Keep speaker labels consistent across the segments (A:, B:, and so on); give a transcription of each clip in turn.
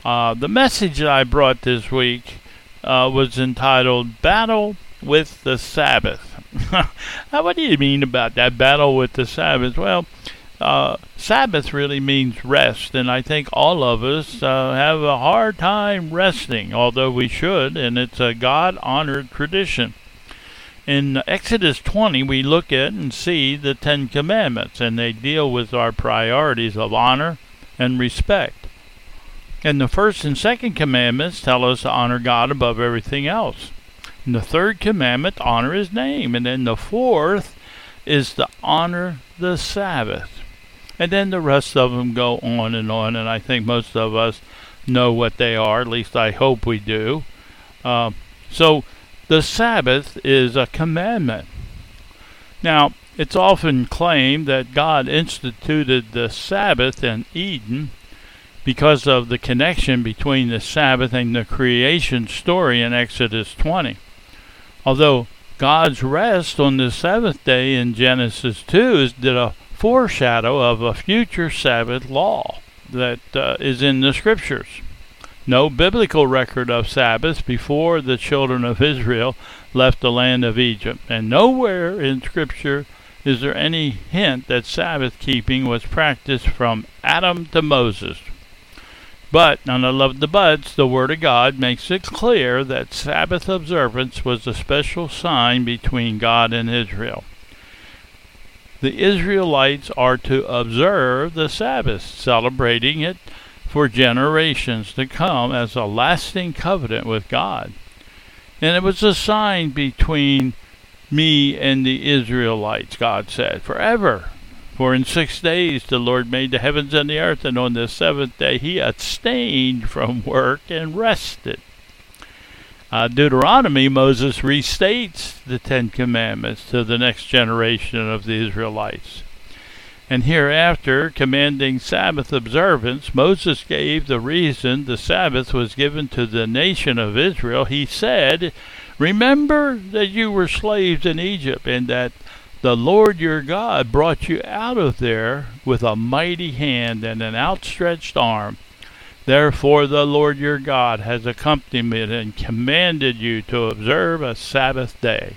A: The message that I brought this week was entitled Battle with the Sabbath. Now, what do you mean about that, battle with the Sabbath? Well, Sabbath really means rest, and I think all of us have a hard time resting, although we should, and it's a God-honored tradition. In Exodus 20, we look at and see the Ten Commandments, and they deal with our priorities of honor and respect. And the first and second commandments tell us to honor God above everything else. And the third commandment, honor His name. And then the fourth is to honor the Sabbath. And then the rest of them go on, and I think most of us know what they are, at least I hope we do. So the Sabbath is a commandment. Now, it's often claimed that God instituted the Sabbath in Eden because of the connection between the Sabbath and the creation story in Exodus 20. Although God's rest on the seventh day in Genesis 2 is a foreshadow of a future Sabbath law that is in the Scriptures. No biblical record of Sabbath before the children of Israel left the land of Egypt, and nowhere in Scripture is there any hint that Sabbath keeping was practiced from Adam to Moses. But, and I love the buts, the Word of God makes it clear that Sabbath observance was a special sign between God and Israel. The Israelites are to observe the Sabbath, celebrating it for generations to come as a lasting covenant with God. And it was a sign between me and the Israelites, God said, forever. For in 6 days the Lord made the heavens and the earth, and on the seventh day He abstained from work and rested. Deuteronomy, Moses restates the Ten Commandments to the next generation of the Israelites. And hereafter, commanding Sabbath observance, Moses gave the reason the Sabbath was given to the nation of Israel. He said, "Remember that you were slaves in Egypt, and that the Lord your God brought you out of there with a mighty hand and an outstretched arm. Therefore the Lord your God has accompanied and commanded you to observe a Sabbath day."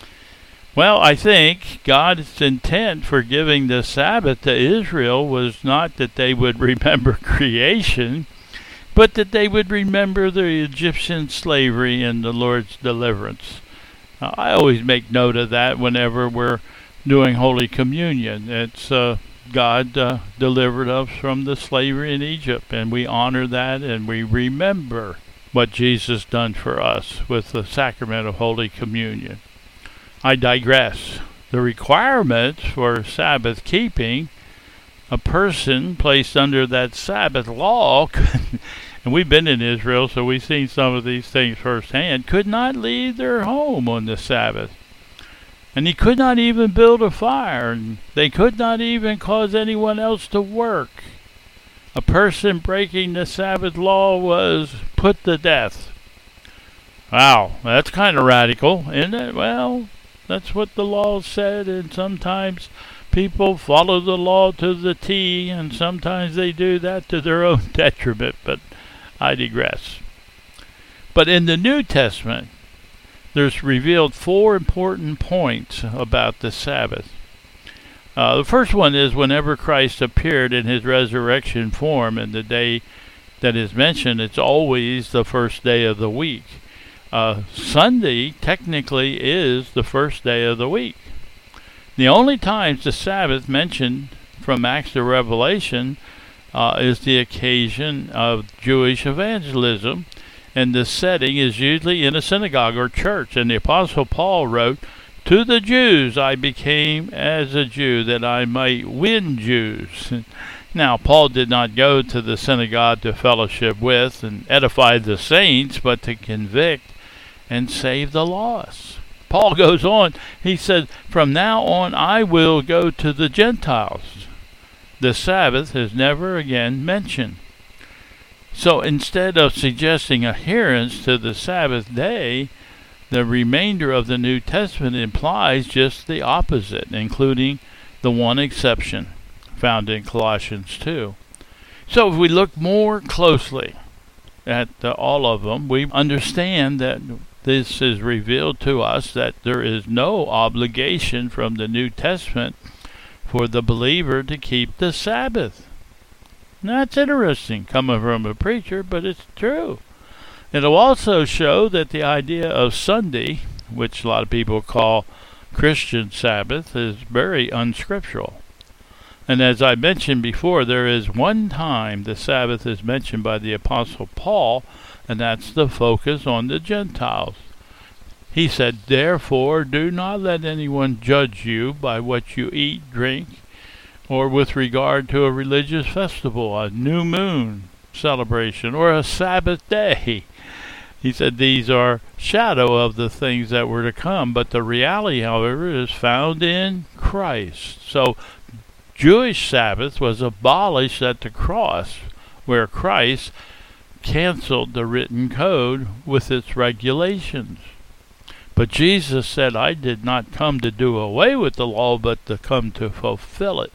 A: Well, I think God's intent for giving the Sabbath to Israel was not that they would remember creation, but that they would remember the Egyptian slavery and the Lord's deliverance. I always make note of that whenever we're doing Holy Communion. It's God delivered us from the slavery in Egypt, and we honor that, and we remember what Jesus done for us with the sacrament of Holy Communion. I digress. The requirements for Sabbath keeping, a person placed under that Sabbath law, and we've been in Israel, so we've seen some of these things firsthand, could not leave their home on the Sabbath. And he could not even build a fire, and they could not even cause anyone else to work. A person breaking the Sabbath law was put to death. Wow, that's kind of radical, isn't it? Well, that's what the law said, and sometimes people follow the law to the T, and sometimes they do that to their own detriment, but I digress. But in the New Testament, there's revealed 4 important points about the Sabbath. The first one is whenever Christ appeared in His resurrection form, and the day that is mentioned, it's always the first day of the week. Sunday technically is the first day of the week. The only times the Sabbath mentioned from Acts to Revelation is the occasion of Jewish evangelism, and the setting is usually in a synagogue or church. And the Apostle Paul wrote, "To the Jews I became as a Jew, that I might win Jews." Now, Paul did not go to the synagogue to fellowship with and edify the saints, but to convict and save the lost. Paul goes on, he said, "From now on I will go to the Gentiles." The Sabbath is never again mentioned. So instead of suggesting adherence to the Sabbath day, the remainder of the New Testament implies just the opposite, including the one exception found in Colossians 2. So if we look more closely, at all of them, we understand that this is revealed to us that there is no obligation from the New Testament for the believer to keep the Sabbath. Now, that's interesting coming from a preacher, but it's true. It'll also show that the idea of Sunday, which a lot of people call Christian Sabbath, is very unscriptural. And as I mentioned before, there is one time the Sabbath is mentioned by the Apostle Paul, and that's the focus on the Gentiles. He said, "Therefore do not let anyone judge you by what you eat, drink, or with regard to a religious festival, a new moon celebration, or a Sabbath day." He said these are shadow of the things that were to come, but the reality, however, is found in Christ. So Jewish Sabbath was abolished at the cross, where Christ canceled the written code with its regulations. But Jesus said, "I did not come to do away with the law, but to come to fulfill it."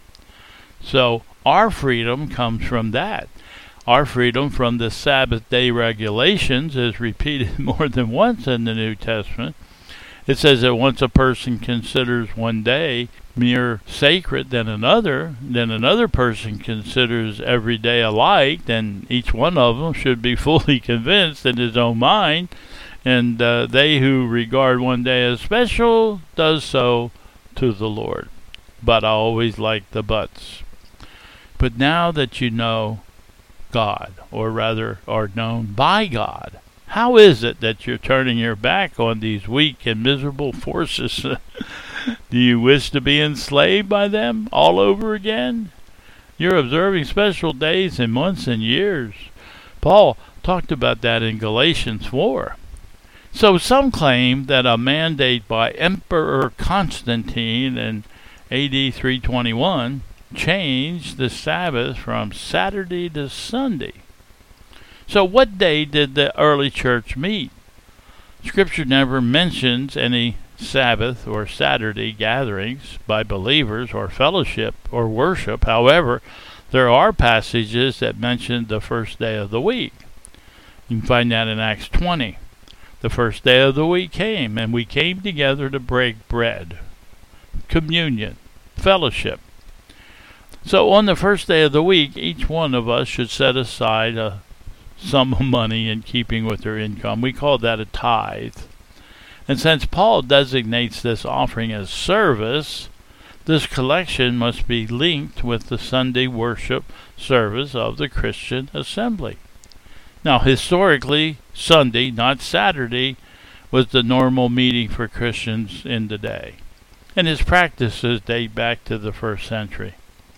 A: So our freedom comes from that. Our freedom from the Sabbath day regulations is repeated more than once in the New Testament. It says that once a person considers one day mere sacred than another person considers every day alike, then each one of them should be fully convinced in his own mind, and they who regard one day as special does so to the Lord. But I always like the buts. But now that you know God, or rather are known by God, how is it that you're turning your back on these weak and miserable forces? Do you wish to be enslaved by them all over again? You're observing special days and months and years. Paul talked about that in Galatians 4. So some claim that a mandate by Emperor Constantine in AD 321 changed the Sabbath from Saturday to Sunday. So what day did the early church meet? Scripture never mentions any Sabbath or Saturday gatherings by believers or fellowship or worship. However, there are passages that mention the first day of the week. You can find that in Acts 20. The first day of the week came, and we came together to break bread. Communion, fellowship. So on the first day of the week, each one of us should set aside a sum of money in keeping with their income. We call that a tithe. And since Paul designates this offering as service, this collection must be linked with the Sunday worship service of the Christian assembly. Now, historically, Sunday, not Saturday, was the normal meeting for Christians in the day. And his practices date back to the 1st century.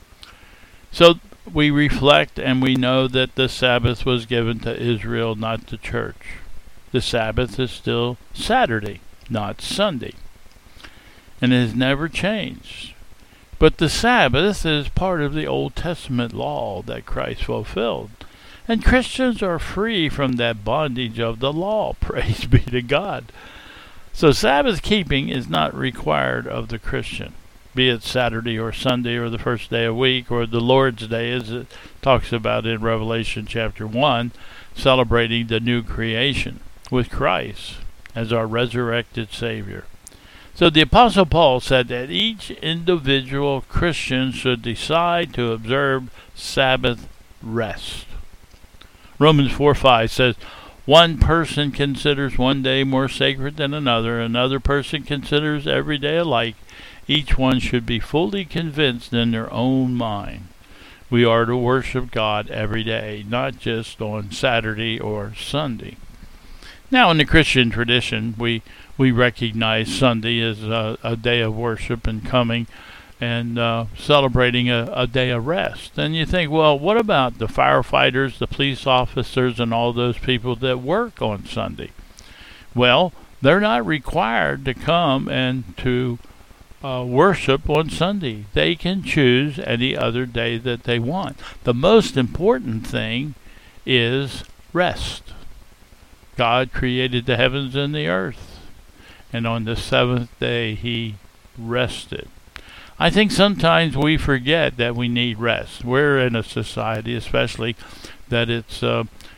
A: So we reflect and we know that the Sabbath was given to Israel, not the church. The Sabbath is still Saturday, not Sunday. And it has never changed. But the Sabbath is part of the Old Testament law that Christ fulfilled. And Christians are free from that bondage of the law. Praise be to God. So Sabbath keeping is not required of the Christian, be it Saturday or Sunday or the first day of the week or the Lord's Day, as it talks about in Revelation chapter 1, celebrating the new creation with Christ as our resurrected Savior. So the Apostle Paul said that each individual Christian should decide to observe Sabbath rest. Romans 4:5 says, one person considers one day more sacred than another person considers every day alike. Each one should be fully convinced in their own mind. We are to worship God every day, not just on Saturday or Sunday. Now, in the Christian tradition, we recognize Sunday as a day of worship and coming and celebrating a day of rest. And you think, well, what about the firefighters, the police officers, and all those people that work on Sunday? Well, they're not required to come and to worship on Sunday. They can choose any other day that they want. The most important thing is rest. God created the heavens and the earth, and on the seventh day he rested. I think sometimes we forget that we need rest. We're in a society, especially, that it's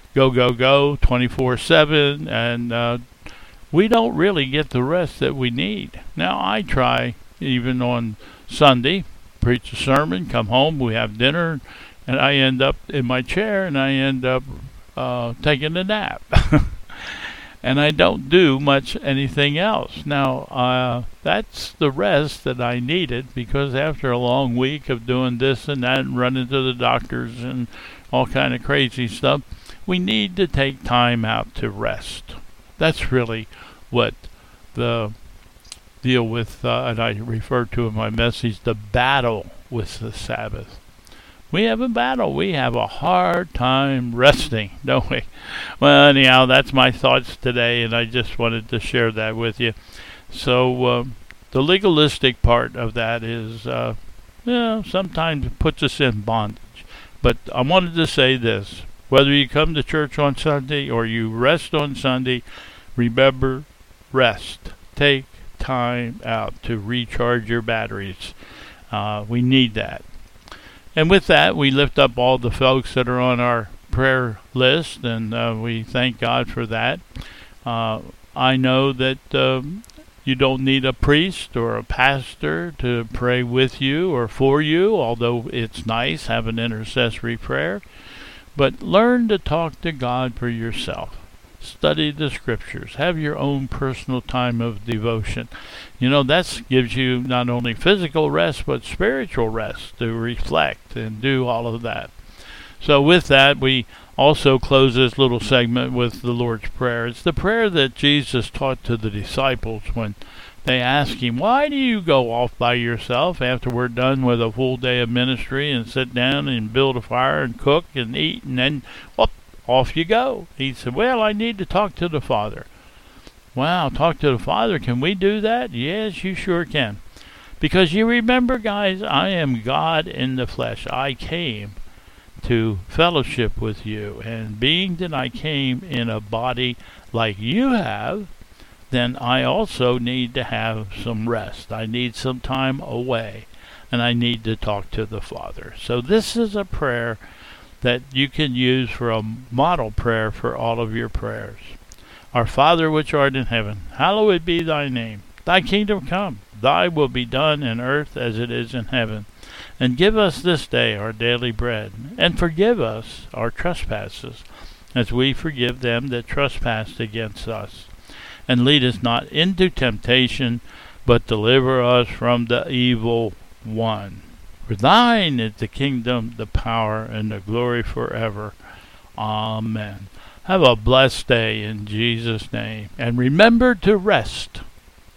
A: go, go, go 24/7, and we don't really get the rest that we need. Now, I try, even on Sunday, preach a sermon, come home, we have dinner, and I end up in my chair, and I end up taking a nap. And I don't do much anything else. Now, that's the rest that I needed, because after a long week of doing this and that and running to the doctors and all kind of crazy stuff, we need to take time out to rest. That's really what the deal with, and I refer to in my message, the battle with the Sabbath. We have a battle. We have a hard time resting, don't we? Well, anyhow, that's my thoughts today, and I just wanted to share that with you. So, the legalistic part of that is, sometimes it puts us in bondage. But I wanted to say this. Whether you come to church on Sunday or you rest on Sunday, remember, rest. Take time out to recharge your batteries. We need that. And with that, we lift up all the folks that are on our prayer list, and we thank God for that. I know that you don't need a priest or a pastor to pray with you or for you, although it's nice, have an intercessory prayer. But learn to talk to God for yourself. Study the scriptures. Have your own personal time of devotion. That gives you not only physical rest, but spiritual rest to reflect and do all of that. So with that, we also close this little segment with the Lord's Prayer. It's the prayer that Jesus taught to the disciples when they asked him, why do you go off by yourself after we're done with a full day of ministry and sit down and build a fire and cook and eat, and then, off you go? He said, well, I need to talk to the Father. Wow, talk to the Father. Can we do that? Yes, you sure can. Because you remember, guys, I am God in the flesh. I came to fellowship with you. And being that I came in a body like you have, then I also need to have some rest. I need some time away. And I need to talk to the Father. So this is a prayer that you can use for a model prayer for all of your prayers. Our Father which art in heaven, hallowed be thy name. Thy kingdom come, thy will be done in earth as it is in heaven. And give us this day our daily bread, and forgive us our trespasses, as we forgive them that trespass against us. And lead us not into temptation, but deliver us from the evil one. For thine is the kingdom, the power, and the glory forever. Amen. Have a blessed day in Jesus' name. And remember to rest.